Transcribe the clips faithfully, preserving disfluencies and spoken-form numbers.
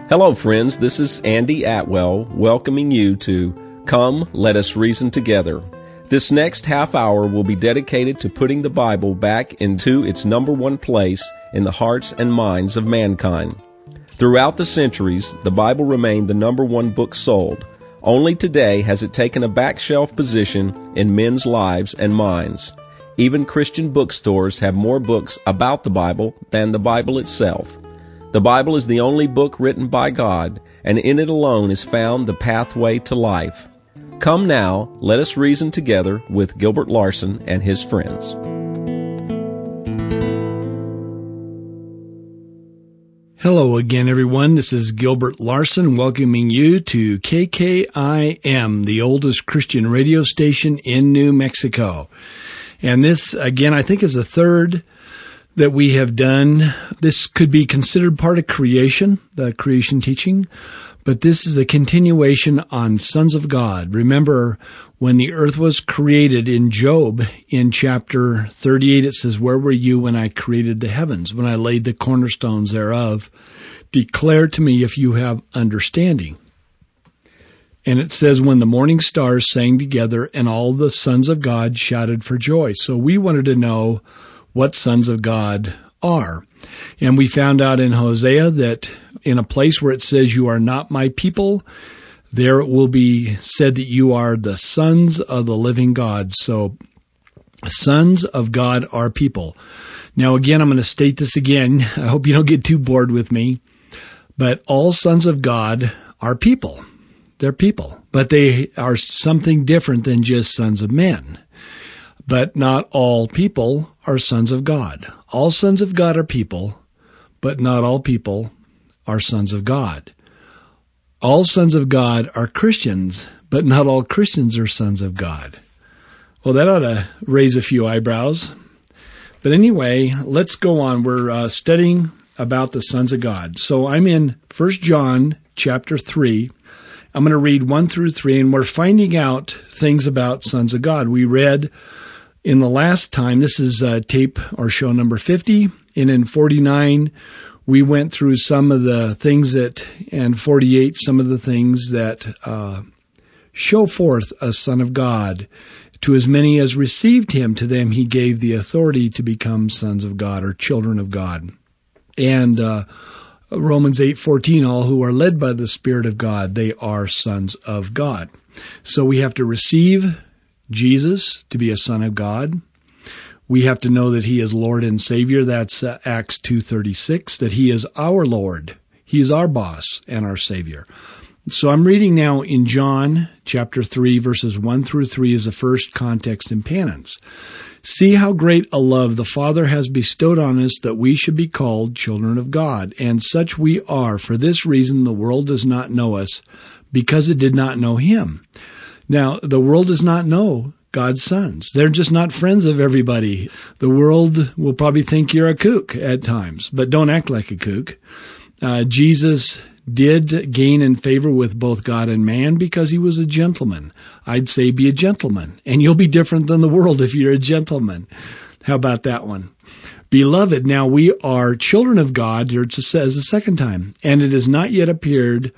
Hello, friends. This is Andy Atwell welcoming you to Come, Let Us Reason Together. This next half hour will be dedicated to putting the Bible back into its number one place in the hearts and minds of mankind. Throughout the centuries, the Bible remained the number one book sold. Only today has it taken a back shelf position in men's lives and minds. Even Christian bookstores have more books about the Bible than the Bible itself. The Bible is the only book written by God, and in it alone is found the pathway to life. Come now, let us reason together with Gilbert Larson and his friends. Hello again, everyone. This is Gilbert Larson welcoming you to K K I M, the oldest Christian radio station in New Mexico. And this, again, I think is the third that we have done. This could be considered part of creation, the creation teaching, but this is a continuation on sons of God. Remember, when the earth was created in Job, in chapter thirty-eight, it says, "Where were you when I created the heavens, when I laid the cornerstones thereof? Declare to me if you have understanding." And it says, "When the morning stars sang together and all the sons of God shouted for joy." So we wanted to know what sons of God are. And we found out in Hosea that in a place where it says, "You are not my people," there it will be said that you are the sons of the living God. So sons of God are people. Now, again, I'm going to state this again. I hope you don't get too bored with me. But all sons of God are people. They're people. But they are something different than just sons of men. But not all people are sons of God. All sons of God are people, but not all people are sons of God. All sons of God are Christians, but not all Christians are sons of God. Well, that ought to raise a few eyebrows. But anyway, let's go on. We're uh, studying about the sons of God. So I'm in First John chapter three. I'm going to read one through three, and we're finding out things about sons of God. We read in the last time, this is uh, tape or show number fifty, and in forty-nine, we went through some of the things that, and forty-eight, some of the things that uh, show forth a son of God. To as many as received him, to them he gave the authority to become sons of God or children of God. And uh, Romans eight fourteen, all who are led by the Spirit of God, they are sons of God. So we have to receive Jesus to be a son of God. We have to know that he is Lord and Savior. That's uh, Acts two thirty-six, that he is our Lord. He is our boss and our Savior. So I'm reading now in John chapter three, verses one through three is the first context in penance. "See how great a love the Father has bestowed on us that we should be called children of God. And such we are. For this reason the world does not know us, because it did not know him." Now, the world does not know God's sons. They're just not friends of everybody. The world will probably think you're a kook at times, but don't act like a kook. Uh, Jesus did gain in favor with both God and man because he was a gentleman. I'd say be a gentleman, and you'll be different than the world if you're a gentleman. How about that one? "Beloved, now we are children of God," here it says the second time, "and it has not yet appeared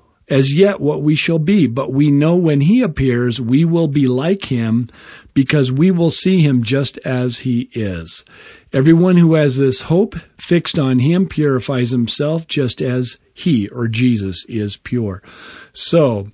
as yet what we shall be, but we know when he appears, we will be like him, because we will see him just as he is. Everyone who has this hope fixed on him purifies himself just as he," or Jesus, "is pure." So,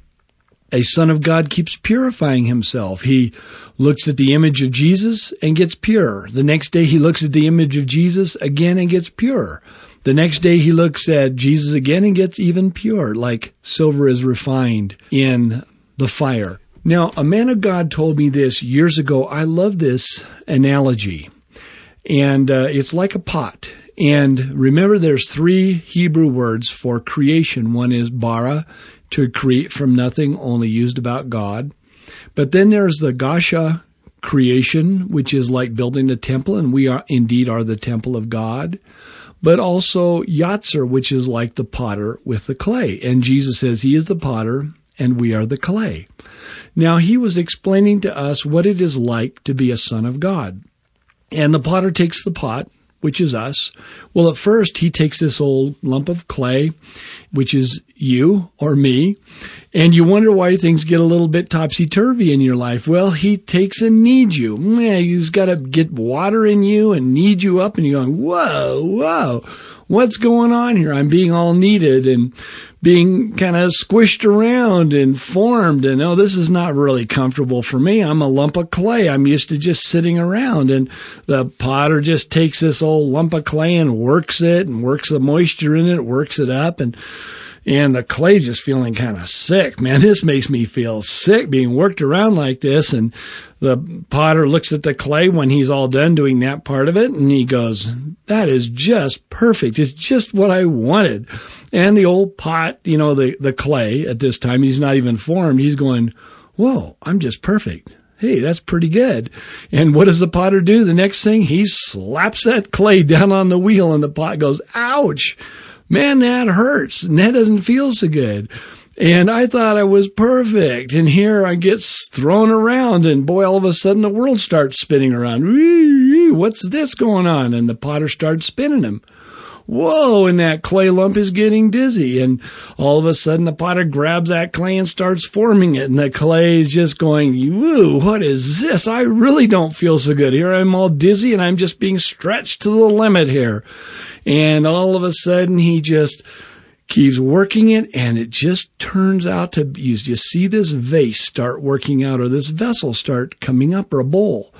a son of God keeps purifying himself. He looks at the image of Jesus and gets pure. The next day he looks at the image of Jesus again and gets pure. The next day he looks at Jesus again and gets even pure, like silver is refined in the fire. Now, a man of God told me this years ago. I love this analogy. And uh, it's like a pot. And remember, there's three Hebrew words for creation. One is bara, to create from nothing, only used about God. But then there's the gasha, creation, which is like building a temple, and we are indeed are the temple of God. But also yatzer, which is like the potter with the clay. And Jesus says he is the potter and we are the clay. Now, he was explaining to us what it is like to be a son of God. And the potter takes the pot, which is us. Well, at first, he takes this old lump of clay, which is you or me, and you wonder why things get a little bit topsy-turvy in your life. Well, he takes and kneads you. Man, he's got to get water in you and knead you up, and you're going, whoa, whoa, what's going on here? I'm being all kneaded and being kind of squished around and formed, and oh, this is not really comfortable for me. I'm a lump of clay. I'm used to just sitting around, and the potter just takes this old lump of clay and works it and works the moisture in it, works it up, and and the clay just feeling kind of sick. Man, this makes me feel sick being worked around like this. And the potter looks at the clay when he's all done doing that part of it, and he goes, that is just perfect. It's just what I wanted. And the old pot, you know, the, the clay at this time, he's not even formed. He's going, whoa, I'm just perfect. Hey, that's pretty good. And what does the potter do? The next thing, he slaps that clay down on the wheel, and the pot goes, ouch. Man, that hurts, and that doesn't feel so good. And I thought I was perfect, and here I get thrown around, and boy, all of a sudden the world starts spinning around. What's this going on? And the potter starts spinning him. Whoa, and that clay lump is getting dizzy, and all of a sudden the potter grabs that clay and starts forming it, and the clay is just going, woo, what is this? I really don't feel so good. Here I'm all dizzy, and I'm just being stretched to the limit here. And all of a sudden, he just keeps working it, and it just turns out to be, you just see this vase start working out, or this vessel start coming up, or a bowl.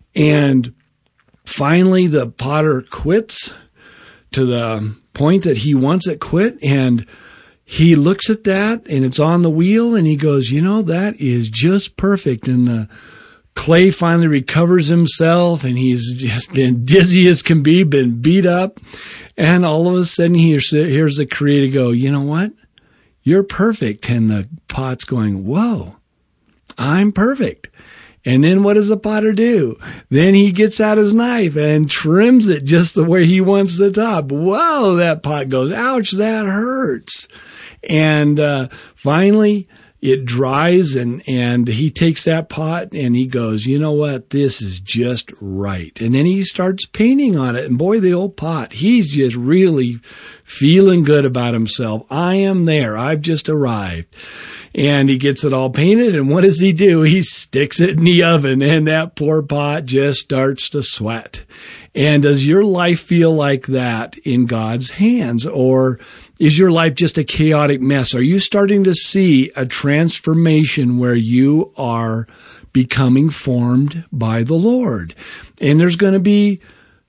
And finally, the potter quits to the point that he wants it quit, and he looks at that, and it's on the wheel, and he goes, you know, that is just perfect. And the clay finally recovers himself, and he's just been dizzy as can be, been beat up. And all of a sudden, here's, here's the creator go, you know what? You're perfect. And the pot's going, whoa, I'm perfect. And then what does the potter do? Then he gets out his knife and trims it just the way he wants the top. Whoa, that pot goes, ouch, that hurts. And uh, finally, it dries, and, and he takes that pot and he goes, you know what? This is just right. And then he starts painting on it. And boy, the old pot, he's just really feeling good about himself. I am there. I've just arrived. And he gets it all painted. And what does he do? He sticks it in the oven, and that poor pot just starts to sweat. And does your life feel like that in God's hands? Or is your life just a chaotic mess? Are you starting to see a transformation where you are becoming formed by the Lord? And there's going to be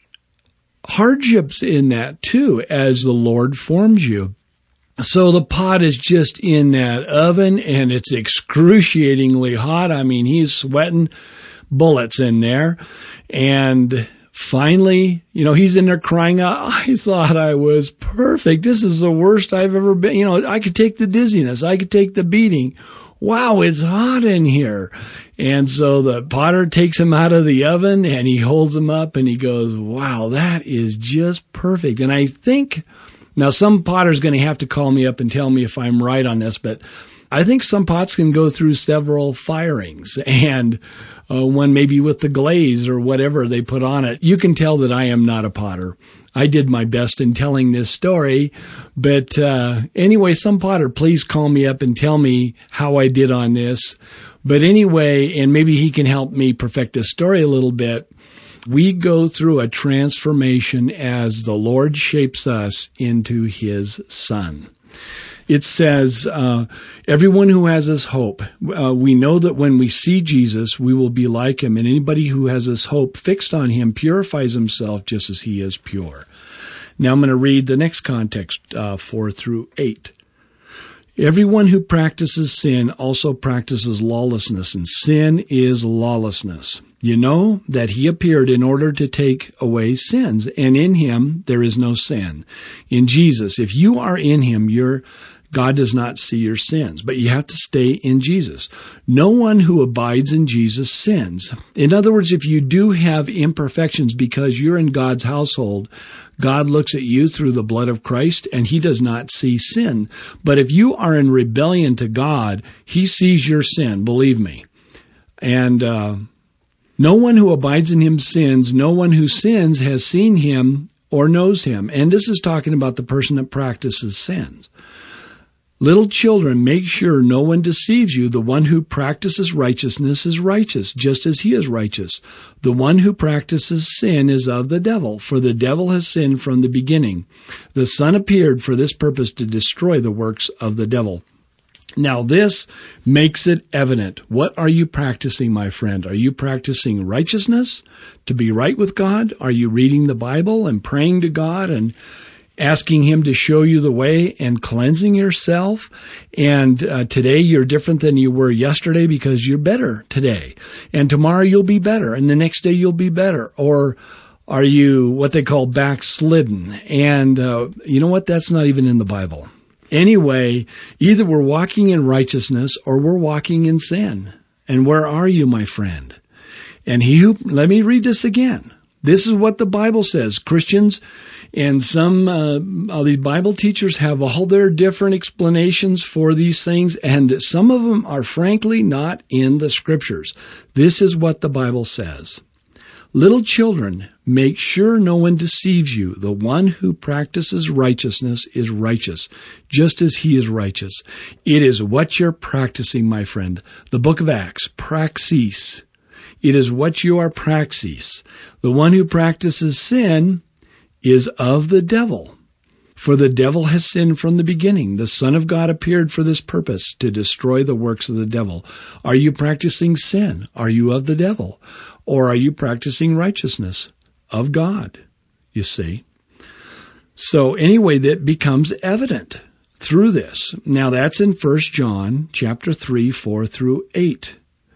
hardships in that too, as the Lord forms you. So the pot is just in that oven, and it's excruciatingly hot. I mean, he's sweating bullets in there. And finally, you know, he's in there crying out, I thought I was perfect. This is the worst I've ever been. You know, I could take the dizziness. I could take the beating. Wow, it's hot in here. And so the potter takes him out of the oven, and he holds him up, and he goes, wow, that is just perfect. And I think, now some potter's going to have to call me up and tell me if I'm right on this, but I think some pots can go through several firings, and uh, one maybe with the glaze or whatever they put on it. You can tell that I am not a potter. I did my best in telling this story, but uh, anyway, some potter, please call me up and tell me how I did on this. But anyway, and maybe he can help me perfect this story a little bit. We go through a transformation as the Lord shapes us into His Son. It says, uh, everyone who has this hope, uh, we know that when we see Jesus, we will be like Him. And anybody who has this hope fixed on Him purifies himself just as He is pure. Now I'm going to read the next context, uh, four through eight. Everyone who practices sin also practices lawlessness, and sin is lawlessness. You know that He appeared in order to take away sins, and in Him there is no sin. In Jesus, if you are in Him, you're God does not see your sins, but you have to stay in Jesus. No one who abides in Jesus sins. In other words, if you do have imperfections because you're in God's household, God looks at you through the blood of Christ, and He does not see sin. But if you are in rebellion to God, He sees your sin, believe me. And uh, No one who abides in him sins. No one who sins has seen him or knows him. And this is talking about the person that practices sins. Little children, make sure no one deceives you. The one who practices righteousness is righteous, just as he is righteous. The one who practices sin is of the devil, for the devil has sinned from the beginning. The Son appeared for this purpose, to destroy the works of the devil. Now this makes it evident. What are you practicing, my friend? Are you practicing righteousness to be right with God? Are you reading the Bible and praying to God and asking him to show you the way and cleansing yourself? And uh, today you're different than you were yesterday because you're better today. And tomorrow you'll be better. And the next day you'll be better. Or are you what they call backslidden? And uh, you know what? That's not even in the Bible. Anyway, either we're walking in righteousness or we're walking in sin. And where are you, my friend? And he who, let me read this again. This is what the Bible says. Christians and some uh, of these Bible teachers have all their different explanations for these things, and some of them are frankly not in the Scriptures. This is what the Bible says. Little children, make sure no one deceives you. The one who practices righteousness is righteous, just as he is righteous. It is what you're practicing, my friend. The book of Acts, praxis. It is what you are praxis. The one who practices sin is of the devil. For the devil has sinned from the beginning. The Son of God appeared for this purpose, to destroy the works of the devil. Are you practicing sin? Are you of the devil? Or are you practicing righteousness of God? You see. So anyway, that becomes evident through this. Now that's in First John chapter three, four through eight.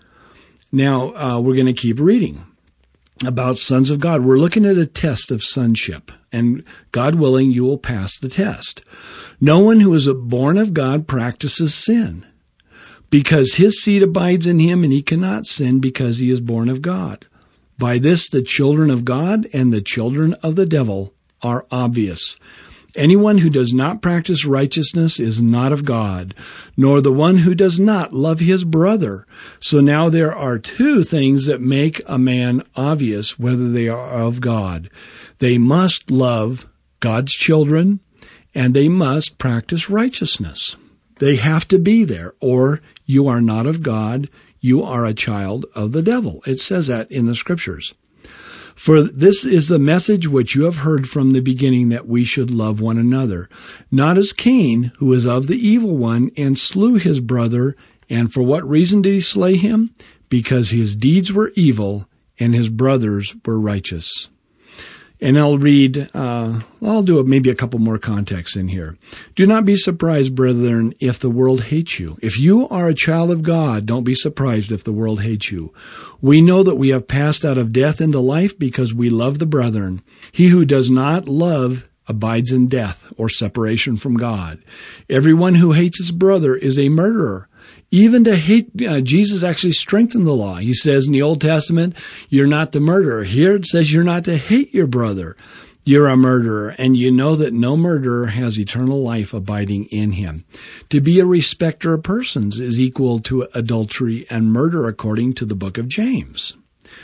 Now uh, we're going to keep reading about sons of God. We're looking at a test of sonship, and God willing, you will pass the test. No one who is born of God practices sin, because his seed abides in him, and he cannot sin because he is born of God. By this, the children of God and the children of the devil are obvious. Anyone who does not practice righteousness is not of God, nor the one who does not love his brother. So now there are two things that make a man obvious whether they are of God. They must love God's children, and they must practice righteousness. They have to be there, or you are not of God, you are a child of the devil. It says that in the Scriptures. For this is the message which you have heard from the beginning, that we should love one another, not as Cain, who was of the evil one, and slew his brother. And for what reason did he slay him? Because his deeds were evil, and his brothers were righteous. And I'll read, uh, I'll do maybe a couple more contexts in here. Do not be surprised, brethren, if the world hates you. If you are a child of God, don't be surprised if the world hates you. We know that we have passed out of death into life because we love the brethren. He who does not love abides in death, or separation from God. Everyone who hates his brother is a murderer. Even to hate, uh, Jesus actually strengthened the law. He says in the Old Testament, you're not to murder. Here it says you're not to hate your brother. You're a murderer, and you know that no murderer has eternal life abiding in him. To be a respecter of persons is equal to adultery and murder, according to the book of James.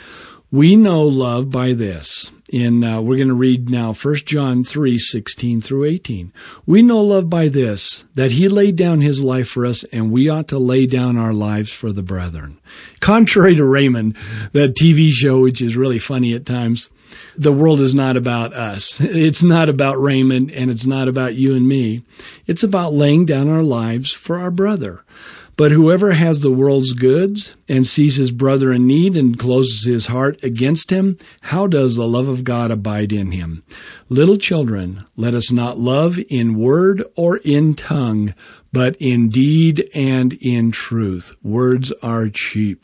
We know love by this. In uh, we're going to read now First John three, sixteen through eighteen. We know love by this, that he laid down his life for us, and we ought to lay down our lives for the brethren. Contrary to Raymond, that T V show, which is really funny at times, the world is not about us. It's not about Raymond, and it's not about you and me. It's about laying down our lives for our brother. But whoever has the world's goods and sees his brother in need and closes his heart against him, how does the love of God abide in him? Little children, let us not love in word or in tongue, but in deed and in truth. Words are cheap.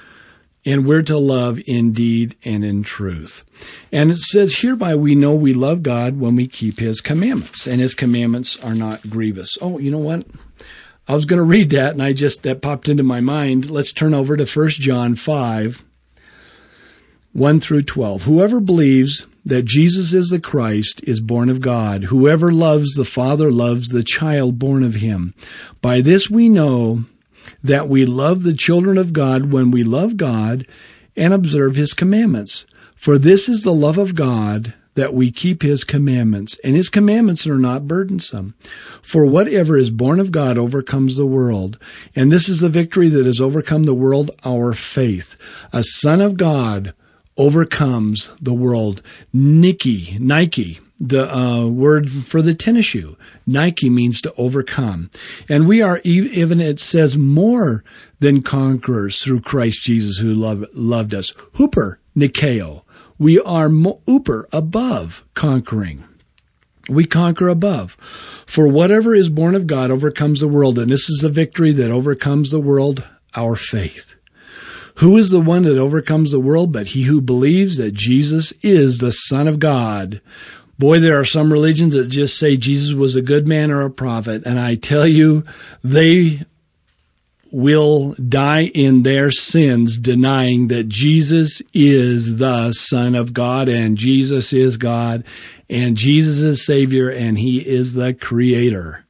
And we're to love in deed and in truth. And it says, hereby we know we love God when we keep his commandments, and his commandments are not grievous. Oh, you know what? I was going to read that, and I just, that popped into my mind. Let's turn over to First John five, one through twelve. Whoever believes that Jesus is the Christ is born of God. Whoever loves the Father loves the child born of him. By this we know that we love the children of God when we love God and observe his commandments. For this is the love of God, that we keep his commandments, and his commandments are not burdensome. For whatever is born of God overcomes the world, and this is the victory that has overcome the world, our faith. A son of God overcomes the world. Nike, Nike, the uh, word for the tennis shoe. Nike means to overcome. And we are, even it says, more than conquerors through Christ Jesus who love, loved us. Hooper, Nikeo. We are mo- uper, above conquering. We conquer above. For whatever is born of God overcomes the world, and this is the victory that overcomes the world, our faith. Who is the one that overcomes the world but he who believes that Jesus is the Son of God? Boy, there are some religions that just say Jesus was a good man or a prophet, and I tell you, they will die in their sins denying that Jesus is the Son of God and Jesus is God and Jesus is Savior and he is the Creator.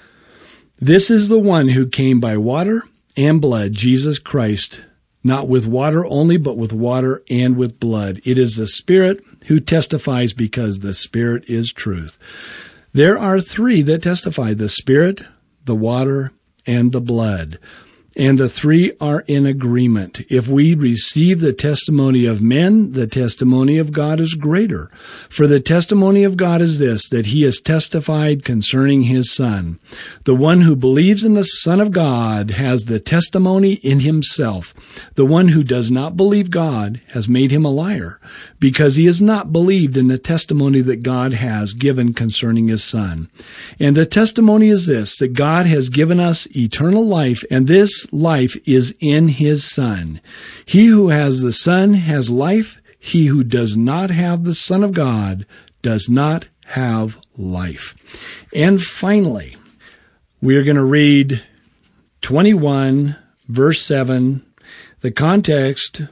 This is the one who came by water and blood, Jesus Christ, not with water only, but with water and with blood. It is the Spirit who testifies because the Spirit is truth. There are three that testify, the Spirit, the water, and the blood. And the three are in agreement. If we receive the testimony of men, the testimony of God is greater. For the testimony of God is this, that he has testified concerning his Son. The one who believes in the Son of God has the testimony in himself. The one who does not believe God has made him a liar, because he has not believed in the testimony that God has given concerning his Son. And the testimony is this, that God has given us eternal life, and this life is in his Son. He who has the Son has life. He who does not have the Son of God does not have life. And finally, we are going to read twenty-one, verse seven. The context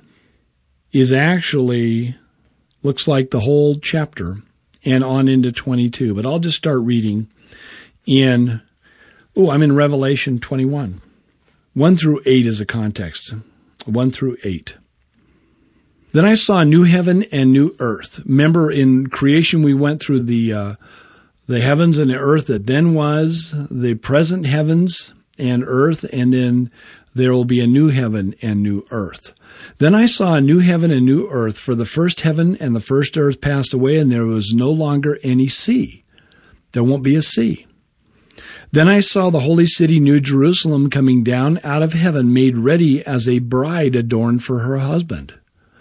is actually, looks like the whole chapter and on into twenty-two. But I'll just start reading in, oh, I'm in Revelation twenty-one. One through eight is a context. One through eight. Then I saw a new heaven and new earth. Remember, in creation we went through the uh, the heavens and the earth that then was, the present heavens and earth, and then there will be a new heaven and new earth. Then I saw a new heaven and new earth, for the first heaven and the first earth passed away, and there was no longer any sea. There won't be a sea. Then I saw the holy city, New Jerusalem, coming down out of heaven, made ready as a bride adorned for her husband.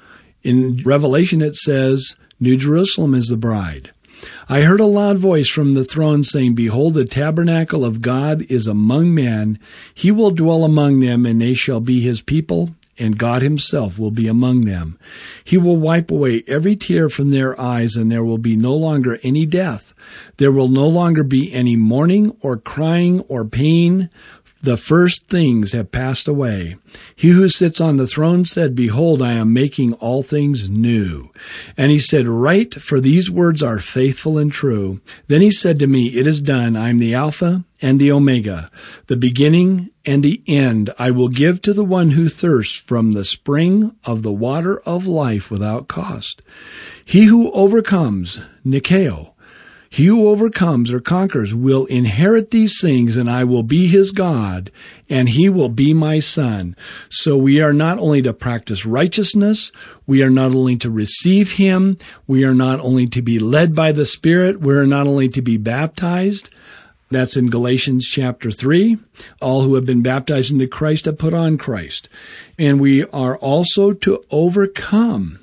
In Revelation it says, New Jerusalem is the bride. I heard a loud voice from the throne saying, Behold, the tabernacle of God is among men. He will dwell among them, and they shall be his people, and God himself will be among them. He will wipe away every tear from their eyes, and there will be no longer any death. There will no longer be any mourning or crying or pain. The first things have passed away. He who sits on the throne said, Behold, I am making all things new. And he said, Write, for these words are faithful and true. Then he said to me, It is done. I am the Alpha and the Omega, the beginning and the end. I will give to the one who thirsts from the spring of the water of life without cost. He who overcomes, Nikeo, he who overcomes or conquers will inherit these things, and I will be his God, and he will be my son. So we are not only to practice righteousness, we are not only to receive him, we are not only to be led by the Spirit, we are not only to be baptized. That's in Galatians chapter three. All who have been baptized into Christ have put on Christ. And we are also to overcome.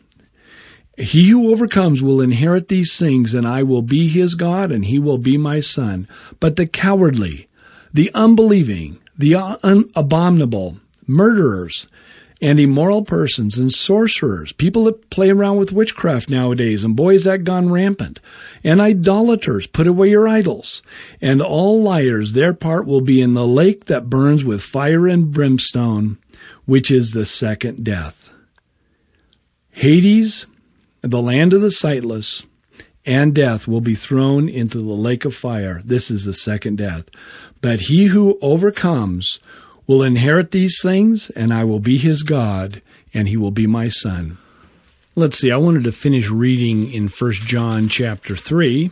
He who overcomes will inherit these things, and I will be his God, and he will be my son. But the cowardly, the unbelieving, the un- abominable, murderers, and immoral persons, and sorcerers, people that play around with witchcraft nowadays, and boy, is that gone rampant, and idolaters, put away your idols, and all liars, their part will be in the lake that burns with fire and brimstone, which is the second death. Hades, the land of the sightless, and death will be thrown into the lake of fire. This is the second death. But he who overcomes will inherit these things, and I will be his God, and he will be my son. Let's see, I wanted to finish reading in First John chapter three,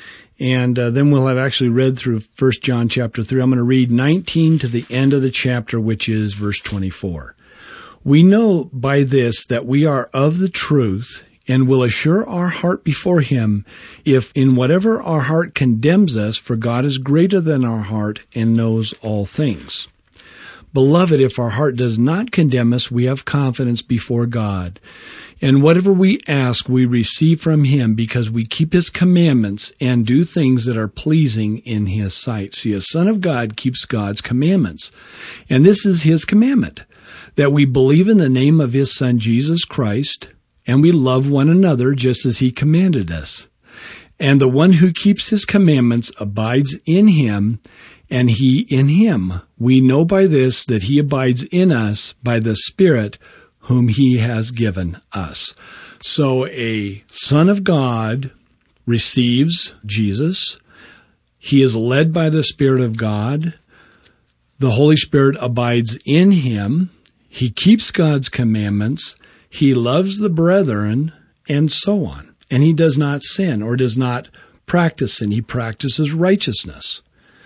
and uh, then we'll have actually read through First John chapter three. I'm going to read nineteen to the end of the chapter, which is verse twenty-four. We know by this that we are of the truth, and will assure our heart before him, if in whatever our heart condemns us, for God is greater than our heart and knows all things. Beloved, if our heart does not condemn us, we have confidence before God. And whatever we ask, we receive from him, because we keep his commandments and do things that are pleasing in his sight. See, a son of God keeps God's commandments. And this is his commandment, that we believe in the name of his son, Jesus Christ, and we love one another just as he commanded us. And the one who keeps his commandments abides in him, and he in him. We know by this that he abides in us by the Spirit whom he has given us. So a son of God receives Jesus. He is led by the Spirit of God. The Holy Spirit abides in him. He keeps God's commandments. He loves the brethren, and so on. And he does not sin or does not practice sin. He practices righteousness.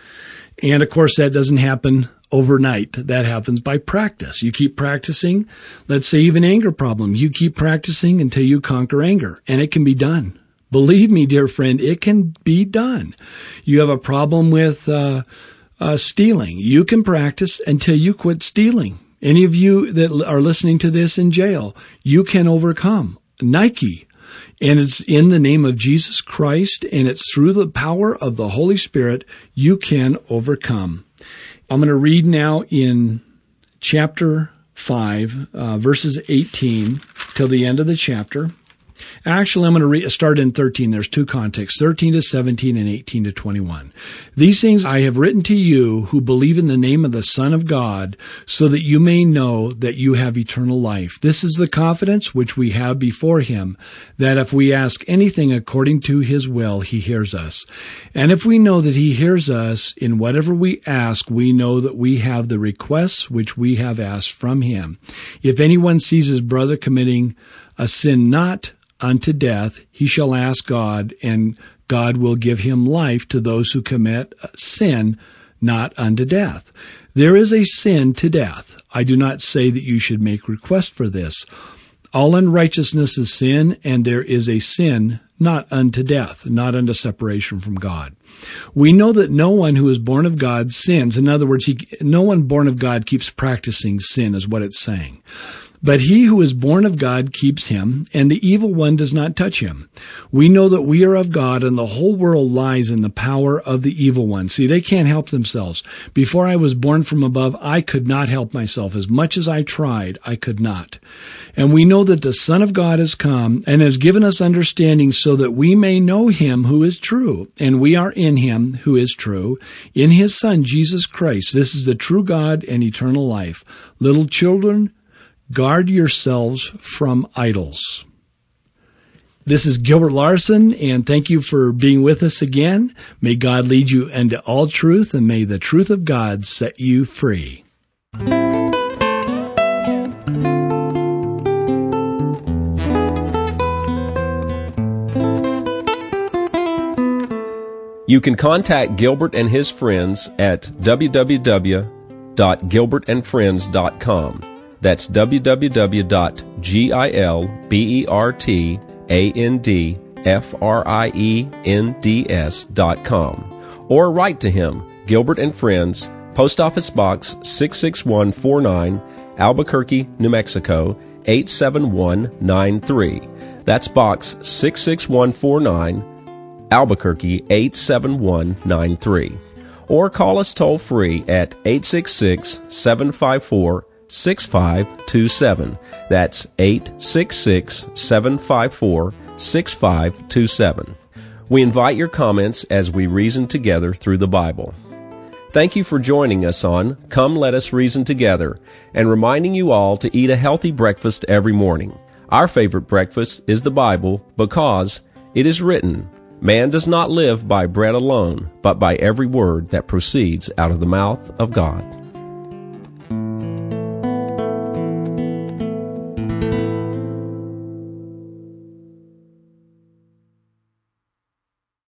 And of course, that doesn't happen overnight. That happens by practice. You keep practicing. Let's say you have an anger problem. You keep practicing until you conquer anger, and it can be done. Believe me, dear friend, it can be done. You have a problem with uh, uh, stealing. You can practice until you quit stealing. Any of you that are listening to this in jail, you can overcome. Nike. And it's in the name of Jesus Christ, and it's through the power of the Holy Spirit you can overcome. I'm going to read now in chapter five, uh, verses eighteen till the end of the chapter. Actually, I'm going to re- start in thirteen. There's two contexts, thirteen to seventeen and eighteen to twenty-one. These things I have written to you who believe in the name of the Son of God, so that you may know that you have eternal life. This is the confidence which we have before him, that if we ask anything according to his will, he hears us. And if we know that he hears us in whatever we ask, we know that we have the requests which we have asked from him. If anyone sees his brother committing a sin not unto death, he shall ask God, and God will give him life to those who commit sin not unto death. There is a sin to death. I do not say that you should make request for this. All unrighteousness is sin, and there is a sin not unto death, not unto separation from God. We know that no one who is born of God sins. In other words, he, no one born of God keeps practicing sin, is what it's saying. But he who is born of God keeps him, and the evil one does not touch him. We know that we are of God, and the whole world lies in the power of the evil one. See, they can't help themselves. Before I was born from above, I could not help myself. As much as I tried, I could not. And we know that the Son of God has come and has given us understanding so that we may know him who is true. And we are in him who is true, in his Son, Jesus Christ. This is the true God and eternal life. Little children, guard yourselves from idols. This is Gilbert Larson, and thank you for being with us again. May God lead you into all truth, and may the truth of God set you free. You can contact Gilbert and his friends at w w w dot gilbert and friends dot com. That's w w w dot gilbert and friends dot com. Or write to him, Gilbert and Friends, Post Office Box six six one four nine, Albuquerque, New Mexico, eight seven one nine three. That's Box six six one four nine, Albuquerque, eight seven one nine three. Or call us toll-free at eight six six, seven five four, six five two seven. That's eight six six, seven five four, six five two seven. We invite your comments as we reason together through the Bible. Thank you for joining us on Come Let Us Reason Together, and reminding you all to eat a healthy breakfast every morning. Our favorite breakfast is the Bible, because it is written, "Man does not live by bread alone, but by every word that proceeds out of the mouth of God."